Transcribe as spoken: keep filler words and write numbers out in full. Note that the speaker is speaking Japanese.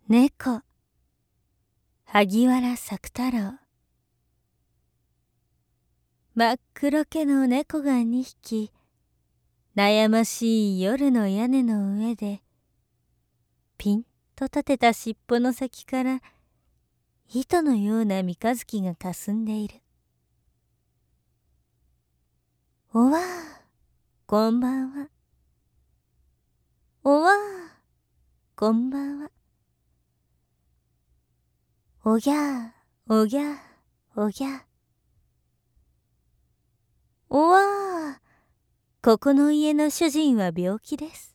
猫、萩原作太郎。真っ黒けの猫が二匹、悩ましい夜の屋根の上で、ピンと立てた尻尾の先から、糸のような三日月がかすんでいる。おわあ、こんばんは。おわあ、こんばんは。おぎゃー、おぎゃー、おぎゃー。おわあ、ここの家の主人は病気です。